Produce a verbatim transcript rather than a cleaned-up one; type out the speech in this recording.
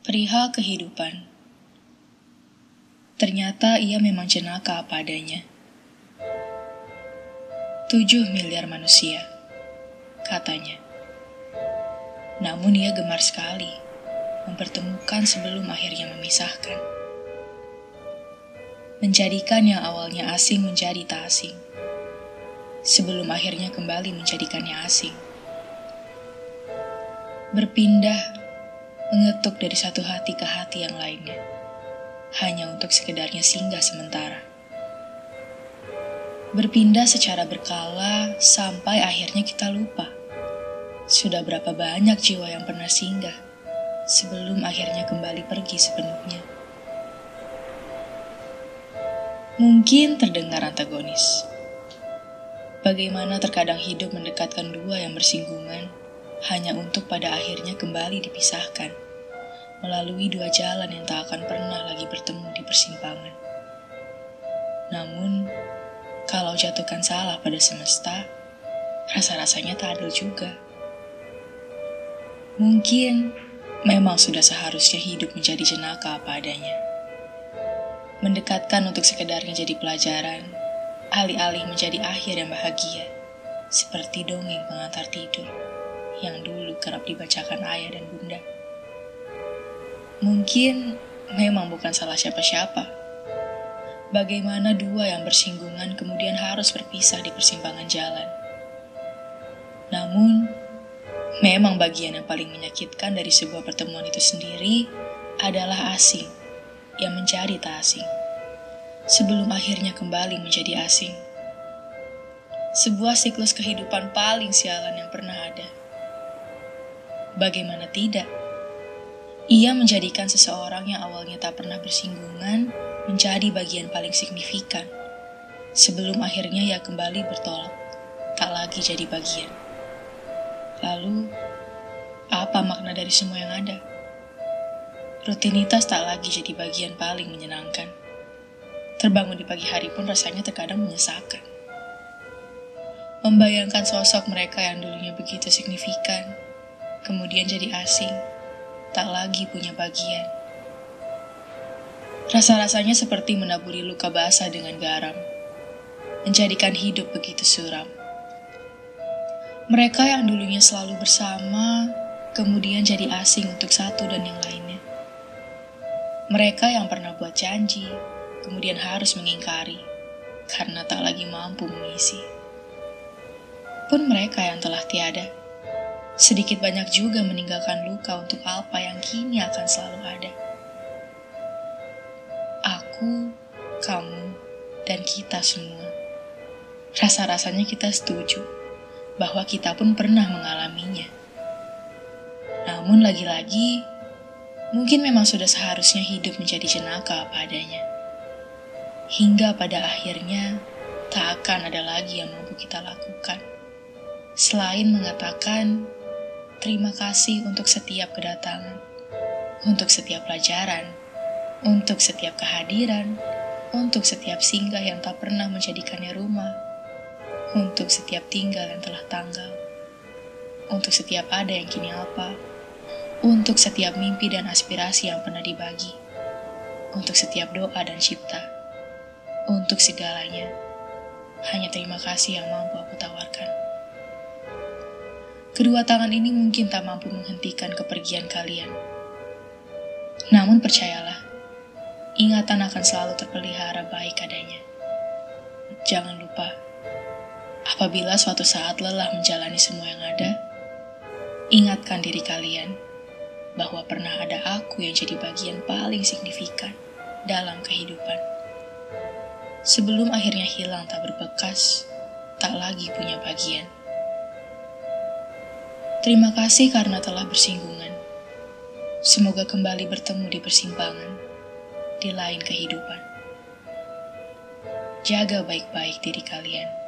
Perihal kehidupan. Ternyata ia memang jenaka apa adanya. Tujuh miliar manusia, katanya. Namun ia gemar sekali mempertemukan sebelum akhirnya memisahkan. Menjadikan yang awalnya asing menjadi tak asing, sebelum akhirnya kembali menjadikannya asing. Berpindah, mengetuk dari satu hati ke hati yang lainnya, hanya untuk sekedarnya singgah sementara. Berpindah secara berkala sampai akhirnya kita lupa sudah berapa banyak jiwa yang pernah singgah sebelum akhirnya kembali pergi sepenuhnya. Mungkin terdengar antagonis. Bagaimana terkadang hidup mendekatkan dua yang bersinggungan hanya untuk pada akhirnya kembali dipisahkan melalui dua jalan yang tak akan pernah lagi bertemu di persimpangan. Namun, kalau jatuhkan salah pada semesta, rasa-rasanya tak adil juga. Mungkin memang sudah seharusnya hidup menjadi jenaka apa adanya. Mendekatkan untuk sekedarnya jadi pelajaran, alih-alih menjadi akhir yang bahagia, seperti dongeng pengantar tidur yang dulu kerap dibacakan ayah dan bunda. Mungkin memang bukan salah siapa-siapa. Bagaimana dua yang bersinggungan kemudian harus berpisah di persimpangan jalan. Namun, memang bagian yang paling menyakitkan dari sebuah pertemuan itu sendiri adalah asing yang menjadi tak asing, sebelum akhirnya kembali menjadi asing. Sebuah siklus kehidupan paling sialan yang pernah ada. Bagaimana tidak? Ia menjadikan seseorang yang awalnya tak pernah bersinggungan menjadi bagian paling signifikan, sebelum akhirnya ia kembali bertolak, tak lagi jadi bagian. Lalu, apa makna dari semua yang ada? Rutinitas tak lagi jadi bagian paling menyenangkan. Terbangun di pagi hari pun rasanya terkadang menyesakan. Membayangkan sosok mereka yang dulunya begitu signifikan, kemudian jadi asing, tak lagi punya bagian. Rasa-rasanya seperti menaburi luka basah dengan garam, menjadikan hidup begitu suram. Mereka yang dulunya selalu bersama, kemudian jadi asing untuk satu dan yang lainnya. Mereka yang pernah buat janji, kemudian harus mengingkari, karena tak lagi mampu mengisi. Pun mereka yang telah tiada, sedikit banyak juga meninggalkan luka untuk apa yang kini akan selalu ada. Aku, kamu, dan kita semua. Rasa-rasanya kita setuju bahwa kita pun pernah mengalaminya. Namun lagi-lagi, mungkin memang sudah seharusnya hidup menjadi jenaka apa adanya. Hingga pada akhirnya, tak akan ada lagi yang mampu kita lakukan. Selain mengatakan, terima kasih untuk setiap kedatangan, untuk setiap pelajaran, untuk setiap kehadiran, untuk setiap singgah yang tak pernah menjadikannya rumah, untuk setiap tinggal yang telah tanggal, untuk setiap ada yang kini apa, untuk setiap mimpi dan aspirasi yang pernah dibagi, untuk setiap doa dan cipta, untuk segalanya, hanya terima kasih yang mampu aku tawarkan. Kedua tangan ini mungkin tak mampu menghentikan kepergian kalian. Namun percayalah, ingatan akan selalu terpelihara baik adanya. Jangan lupa, apabila suatu saat lelah menjalani semua yang ada, ingatkan diri kalian bahwa pernah ada aku yang jadi bagian paling signifikan dalam kehidupan. Sebelum akhirnya hilang tak berbekas, tak lagi punya bagian. Terima kasih karena telah bersinggungan. Semoga kembali bertemu di persimpangan, di lain kehidupan. Jaga baik-baik diri kalian.